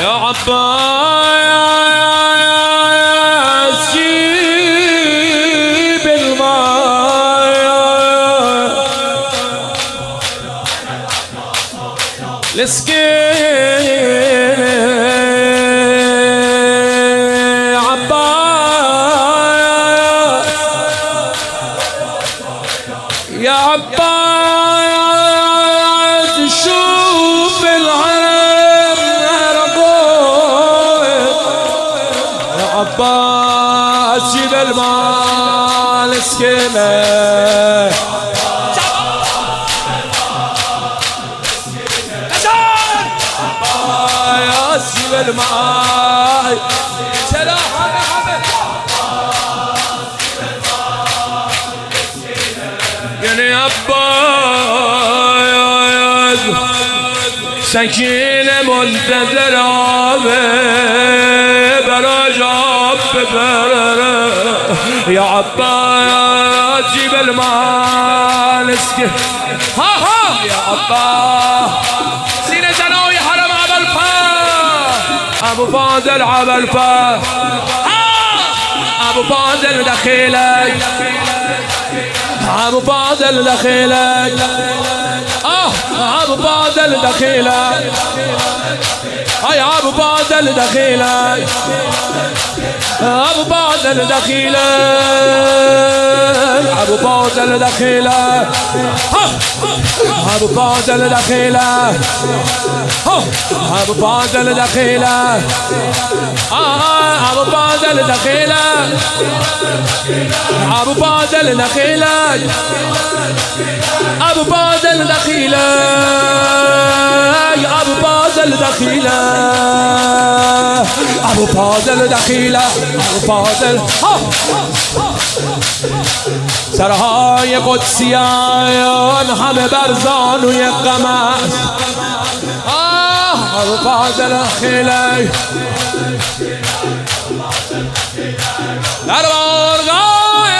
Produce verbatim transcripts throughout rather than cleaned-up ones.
يا عباس جيب الماء لسكين عباس يا عباس شوف العين يا عباس جيب الماء لسكينه يا الماء سلاح يا أبا سكينة منتظرة برا جاب يا عباس جيب الماء نسكي ها ها يا عباس سينة زنوي حرم عبل فا أبو فاضل عبل فا أبو فاضل دخيلك أبو فاضل دخيلك آه أبو فاضل دخيلك هاي أبو فاضل دخيلك أبو فاضل دخيلك أبو فاضل دخيلك أبو فاضل دخيلك أبو فاضل دخيلك آه أبو فاضل دخيلك أبو فاضل دخيلك أبو فاضل دخيلك أبو فاضل دخيلك أبو فاضل دخيلك أبو فاضل سرهای قدسیان همه برزان و یک قمر آه أبو فاضل دخیلک در بارگاه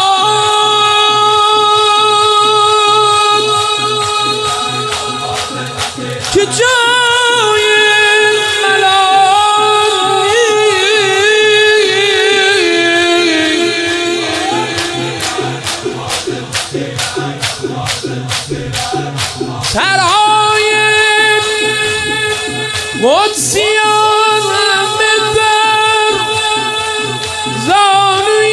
خود که جای سرهای قدسیان همه بر زانوی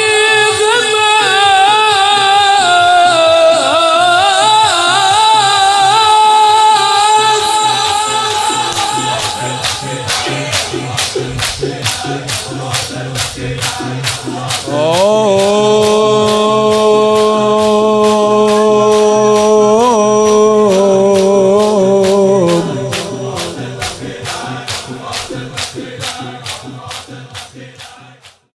غماز